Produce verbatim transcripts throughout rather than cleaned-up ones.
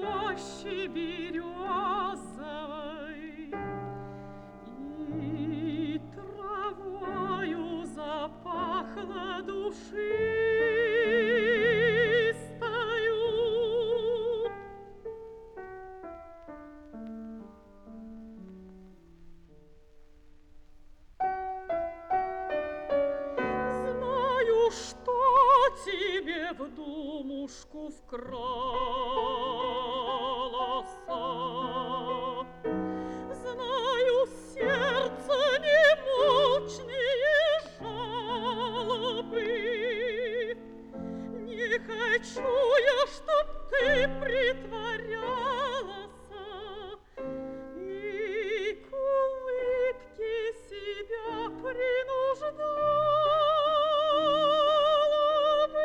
рощи березовой, и травою запахло душистою. Знаю, что тебе в думушку вкралося. Знаю, сердце немолчные жалобы. Не хочу я, чтоб ты притворялася и к улыбке себя принуждала бы.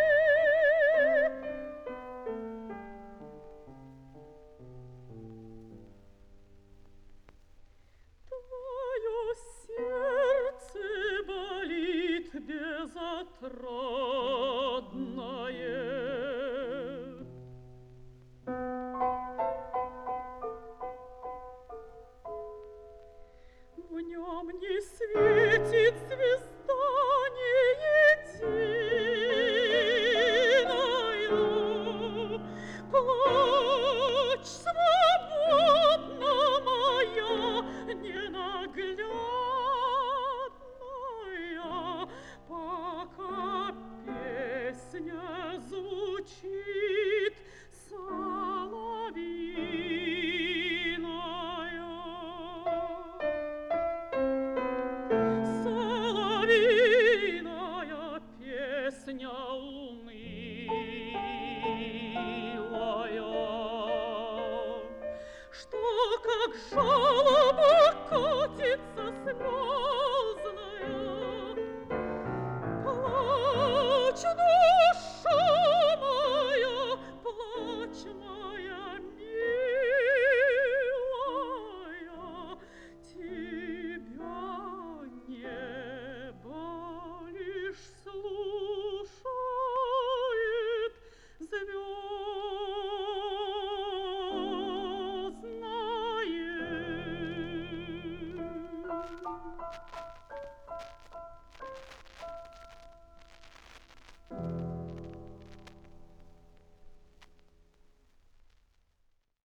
Твое сердце болит безотрадное. В нем не светит звезда ни единая. Плачь свободно, моя ненаглядная, пока песня звучит соловьиная. Соловьиная песня унылая, что как жалоба катится слезная. Плачь, душа моя, плачь, моя милая, тебя небо лишь слушает звездное.